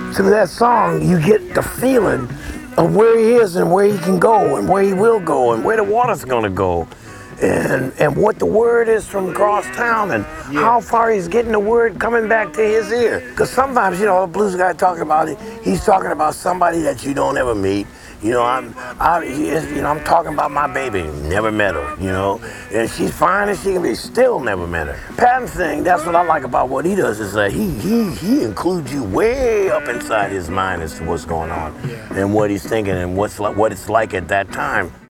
through that song, you get the feeling of where he is and where he can go and where he will go and where the water's going to go. And what the word is from across town and how far he's getting the word coming back to his ear. Because sometimes, you know, a blues guy talking about it, he's talking about somebody that you don't ever meet. You know, I'm talking about my baby, never met her, you know, and she's fine as she can be, still never met her. Patton's thing, that's what I like about what he does, is that he includes you way up inside his mind as to what's going on and what he's thinking and what it's like at that time.